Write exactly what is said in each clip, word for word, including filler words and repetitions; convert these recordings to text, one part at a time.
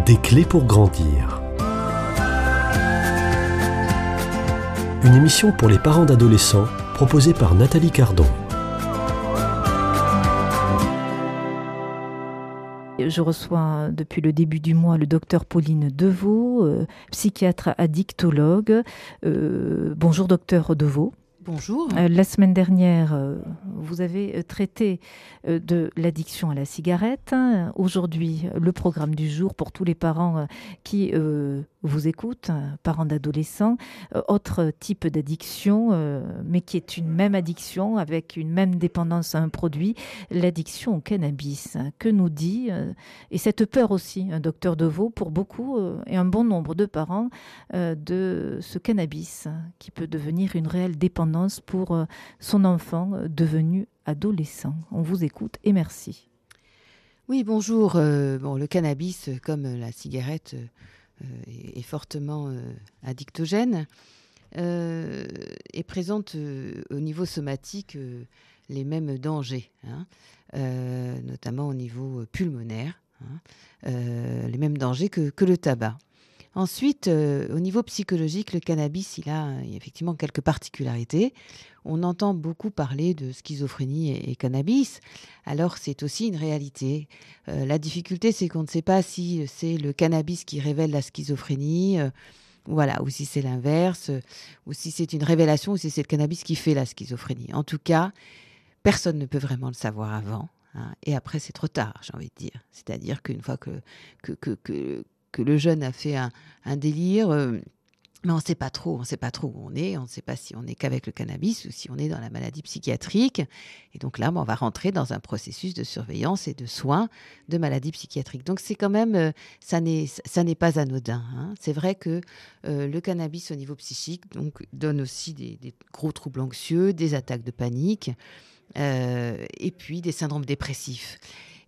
Des clés pour grandir. Une émission pour les parents d'adolescents proposée par Nathalie Cardon. Je reçois depuis le début du mois le docteur Pauline Deveau, euh, psychiatre addictologue. Euh, bonjour docteur Deveau. Bonjour. Euh, la semaine dernière, euh, vous avez traité euh, de l'addiction à la cigarette. Aujourd'hui, le programme du jour pour tous les parents euh, qui euh, vous écoutent, euh, parents d'adolescents, euh, autre type d'addiction, euh, mais qui est une même addiction avec une même dépendance à un produit, l'addiction au cannabis. Que nous dit, euh, et cette peur aussi, un docteur Deveau, pour beaucoup euh, et un bon nombre de parents, euh, de ce cannabis qui peut devenir une réelle dépendance pour euh, son enfant euh, devenu adolescent. On vous écoute et merci. Oui, bonjour. Euh, bon, le cannabis, comme la cigarette, euh, est, est fortement euh, addictogène euh, et présente euh, au niveau somatique euh, les mêmes dangers, hein, euh, notamment au niveau pulmonaire, hein, euh, les mêmes dangers que, que le tabac. Ensuite, euh, au niveau psychologique, le cannabis, il a, il a effectivement quelques particularités. On entend beaucoup parler de schizophrénie et, et cannabis. Alors, c'est aussi une réalité. Euh, la difficulté, c'est qu'on ne sait pas si c'est le cannabis qui révèle la schizophrénie, euh, voilà, ou si c'est l'inverse, euh, ou si c'est une révélation, ou si c'est le cannabis qui fait la schizophrénie. En tout cas, personne ne peut vraiment le savoir avant, hein, et après, c'est trop tard, j'ai envie de dire. C'est-à-dire qu'une fois que... que, que, que que le jeune a fait un, un délire, euh, mais on ne sait pas trop, on ne sait pas trop où on est, on ne sait pas si on est qu'avec le cannabis ou si on est dans la maladie psychiatrique. Et donc là, on va rentrer dans un processus de surveillance et de soins de maladie psychiatrique. Donc c'est quand même, euh, ça n'est, ça n'est pas anodin, hein. C'est vrai que euh, le cannabis au niveau psychique donc, donne aussi des, des gros troubles anxieux, des attaques de panique, euh, et puis des syndromes dépressifs.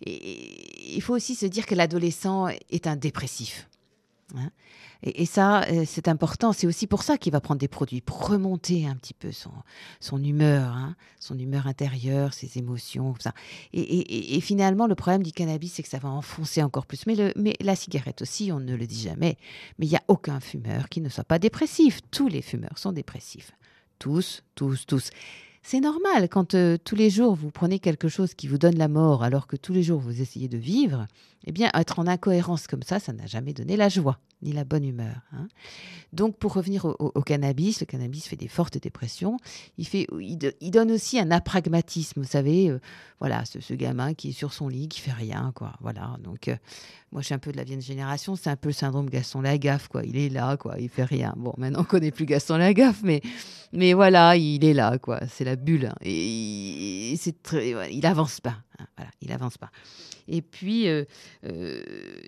Et il faut aussi se dire que l'adolescent est un dépressif. Hein, et, et ça, c'est important. C'est aussi pour ça qu'il va prendre des produits, pour remonter un petit peu son, son humeur, hein, son humeur intérieure, ses émotions. Ça. Et, et, et finalement, le problème du cannabis, c'est que ça va enfoncer encore plus. Mais, le, mais la cigarette aussi, on ne le dit jamais. Mais il n'y a aucun fumeur qui ne soit pas dépressif. Tous les fumeurs sont dépressifs. Tous, tous, tous. C'est normal, quand euh, tous les jours vous prenez quelque chose qui vous donne la mort alors que tous les jours vous essayez de vivre, eh bien être en incohérence comme ça, ça n'a jamais donné la joie ni la bonne humeur, hein. Donc pour revenir au, au, au cannabis, le cannabis fait des fortes dépressions, il, fait, il, de, il donne aussi un apragmatisme, vous savez, euh, voilà, ce, ce gamin qui est sur son lit, qui fait rien, quoi, voilà. Donc euh, moi je suis un peu de la vieille génération, c'est un peu le syndrome Gaston Lagaffe, quoi, il est là, quoi, il fait rien. Bon, maintenant on connaît plus Gaston Lagaffe, mais, mais voilà, il est là, quoi, c'est la bulle, hein. Et, et c'est très, voilà, il avance pas, hein, voilà, il avance pas. Et puis, euh, euh,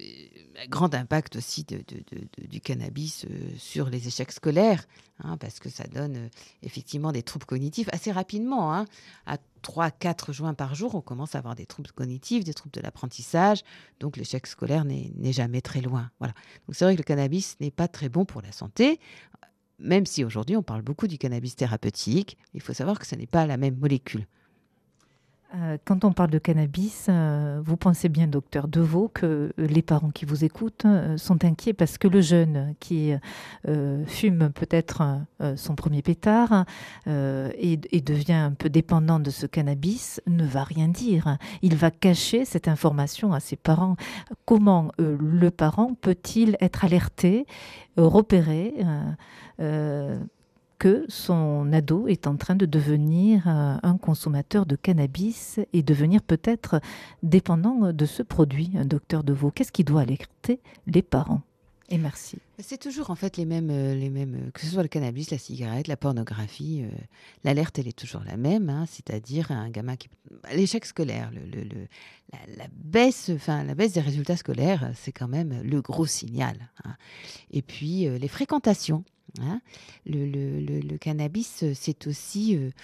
grand impact aussi de, de, de, de, du cannabis euh, sur les échecs scolaires, hein, parce que ça donne euh, effectivement des troubles cognitifs assez rapidement, hein. À trois à quatre joints par jour, on commence à avoir des troubles cognitifs, des troubles de l'apprentissage, donc l'échec scolaire n'est, n'est jamais très loin. Voilà. Donc c'est vrai que le cannabis n'est pas très bon pour la santé, même si aujourd'hui on parle beaucoup du cannabis thérapeutique, il faut savoir que ce n'est pas la même molécule. Quand on parle de cannabis, vous pensez bien, docteur Deveau, que les parents qui vous écoutent sont inquiets parce que le jeune qui euh, fume peut-être euh, son premier pétard euh, et, et devient un peu dépendant de ce cannabis ne va rien dire. Il va cacher cette information à ses parents. Comment euh, le parent peut-il être alerté, euh, repéré euh, euh, que son ado est en train de devenir euh, un consommateur de cannabis et devenir peut-être dépendant de ce produit, docteur Deveau? Qu'est-ce qui doit alerter les parents? Et merci. C'est toujours en fait les mêmes, euh, les mêmes euh, que ce soit le cannabis, la cigarette, la pornographie, euh, l'alerte elle est toujours la même, hein, c'est-à-dire un gamin qui... L'échec scolaire, le, le, le, la, la, baisse, enfin, la baisse des résultats scolaires, c'est quand même le gros signal, hein. Et puis euh, les fréquentations. Hein, le, le, le, le cannabis, c'est aussi euh,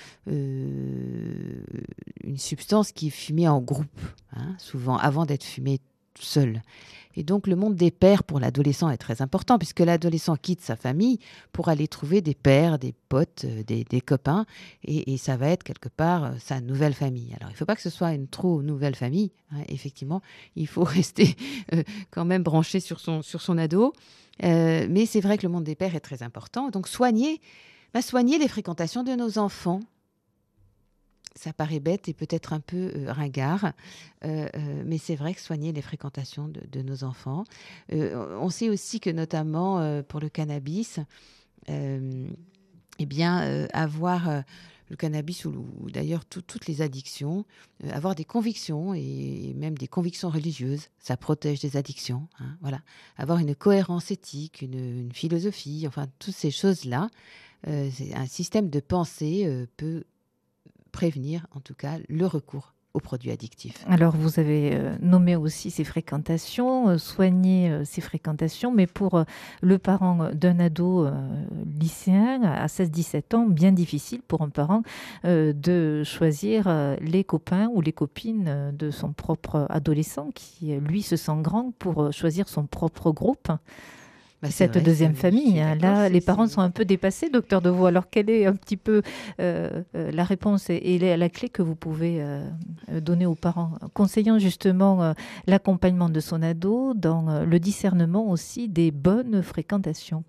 euh, une substance qui est fumée en groupe, hein, souvent avant d'être fumée seul. Et donc, le monde des pairs pour l'adolescent est très important, puisque l'adolescent quitte sa famille pour aller trouver des pairs, des potes, des, des copains, et, et ça va être quelque part sa nouvelle famille. Alors, il ne faut pas que ce soit une trop nouvelle famille, hein, effectivement, il faut rester euh, quand même branché sur son, sur son ado, euh, mais c'est vrai que le monde des pairs est très important. Donc, soigner, bah, soigner les fréquentations de nos enfants. Ça paraît bête et peut-être un peu euh, ringard, euh, euh, mais c'est vrai que soigner les fréquentations de, de nos enfants. Euh, on sait aussi que notamment euh, pour le cannabis, euh, eh bien, euh, avoir euh, le cannabis ou, ou d'ailleurs tout, toutes les addictions, euh, avoir des convictions et, et même des convictions religieuses, ça protège des addictions. Hein, voilà. Avoir une cohérence éthique, une, une philosophie, enfin toutes ces choses-là, euh, c'est un système de pensée euh, peut prévenir en tout cas le recours aux produits addictifs. Alors vous avez euh, nommé aussi ces fréquentations, euh, soigner euh, ces fréquentations, mais pour euh, le parent d'un ado euh, lycéen à seize dix-sept ans, bien difficile pour un parent euh, de choisir euh, les copains ou les copines de son propre adolescent qui lui se sent grand pour euh, choisir son propre groupe. Bah, cette vrai, deuxième famille. Hein. Là, les parents sont un peu dépassés, docteur Deveau. Alors, quelle est un petit peu euh, euh, la réponse et, et la clé que vous pouvez euh, donner aux parents, conseillant justement euh, l'accompagnement de son ado dans euh, le discernement aussi des bonnes fréquentations?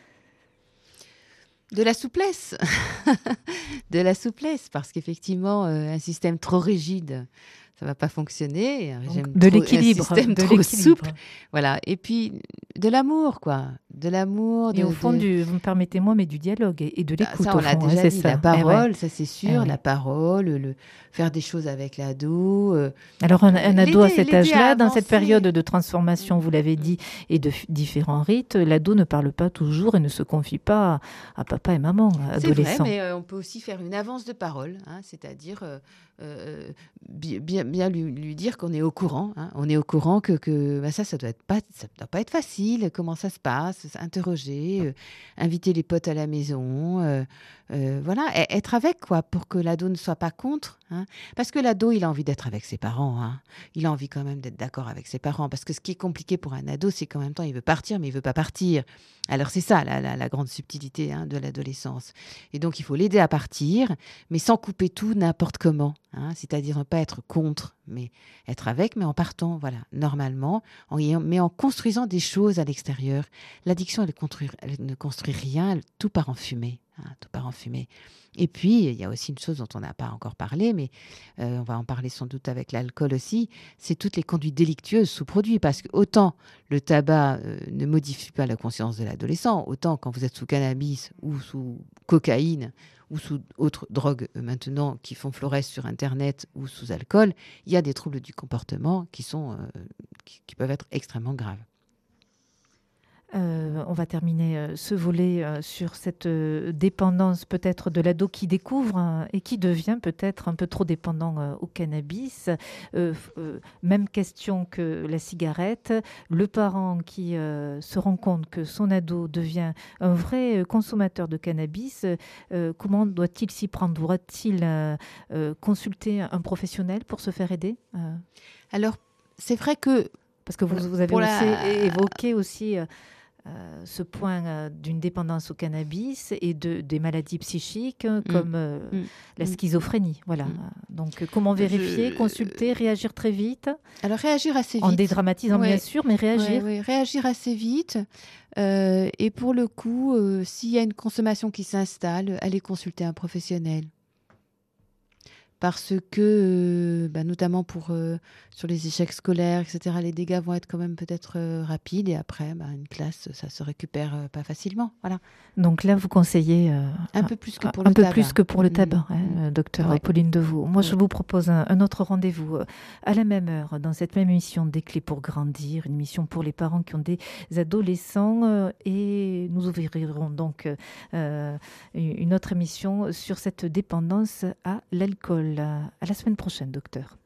De la souplesse, de la souplesse, parce qu'effectivement, euh, un système trop rigide, ça va pas fonctionner. Un régime de trop, l'équilibre, un système de trop l'équilibre. souple, voilà. Et puis de l'amour, quoi, de l'amour. Et de, au fond, de... du, vous me permettez-moi, mais du dialogue et, et de l'écoute. Ça, on au l'a fond, déjà hein, dit. ça. La parole, eh ouais. ça c'est sûr, eh la oui. parole, le faire des choses avec l'ado. Euh, Alors un, un ado à cet âge-là, dans cette avancer. période de transformation, vous l'avez dit, et de f- différents rites, l'ado ne parle pas toujours et ne se confie pas à, à papa et maman, adolescents. C'est vrai, mais euh, on peut aussi faire une avance de parole, hein, c'est-à-dire euh, euh, bien, bien lui, lui dire qu'on est au courant, hein, on est au courant que, que bah ça, ça doit être pas, ça doit pas être facile. Comment ça se passe, interroger, euh, inviter les potes à la maison, euh, euh, voilà, et, être avec quoi, pour que l'ado ne soit pas contre, hein, parce que l'ado il a envie d'être avec ses parents, hein, il a envie quand même d'être d'accord avec ses parents, parce que ce qui est compliqué pour un ado, c'est qu'en même temps il veut partir, mais il veut pas partir. Alors c'est ça la, la, la grande subtilité, hein, de l'adolescence. Et donc il faut l'aider à partir, mais sans couper tout n'importe comment, hein, c'est-à-dire ne pas être contre, mais être avec, mais en partant, voilà, normalement, en, mais en construisant des choses à l'extérieur. L'addiction, elle, construit, elle ne construit rien, elle, tout part en fumée, hein, tout part en fumée. Et puis, il y a aussi une chose dont on n'a pas encore parlé, mais euh, on va en parler sans doute avec l'alcool aussi, c'est toutes les conduites délictueuses sous produits, parce que autant le tabac euh, ne modifie pas la conscience de l'adolescent, autant quand vous êtes sous cannabis ou sous cocaïne ou sous autres drogues euh, maintenant qui font florès sur Internet ou sous alcool, il y a des troubles du comportement qui, sont, euh, qui, qui peuvent être extrêmement graves. Euh, on va terminer euh, ce volet euh, sur cette euh, dépendance peut-être de l'ado qui découvre hein, et qui devient peut-être un peu trop dépendant euh, au cannabis. Euh, euh, même question que la cigarette. Le parent qui euh, se rend compte que son ado devient un vrai consommateur de cannabis, euh, comment doit-il s'y prendre? Doit-il euh, euh, consulter un professionnel pour se faire aider? euh... Alors, c'est vrai que... Parce que vous, vous avez aussi la... évoqué aussi... Euh, Euh, ce point euh, d'une dépendance au cannabis et de, des maladies psychiques mmh. comme euh, mmh. la schizophrénie. Voilà. Mmh. Donc, euh, comment vérifier, Je... consulter, réagir très vite? Alors, réagir assez vite. En dédramatisant, ouais. bien sûr, mais réagir. Ouais, ouais. Réagir assez vite. Euh, et pour le coup, euh, s'il y a une consommation qui s'installe, aller consulter un professionnel. Parce que, euh, bah, notamment pour, euh, sur les échecs scolaires, et cetera, les dégâts vont être quand même peut-être euh, rapides. Et après, bah, une classe, ça se récupère euh, pas facilement. Voilà. Donc là, vous conseillez... Euh, un peu plus que pour un le peu tabac. plus que pour le mmh. tabac, hein, mmh. docteur ouais. Pauline Deveau. Moi, ouais. je vous propose un, un autre rendez-vous euh, à la même heure, dans cette même émission Des clés pour grandir, une émission pour les parents qui ont des adolescents. Euh, et nous ouvrirons donc euh, une autre émission sur cette dépendance à l'alcool. À la semaine prochaine, docteur.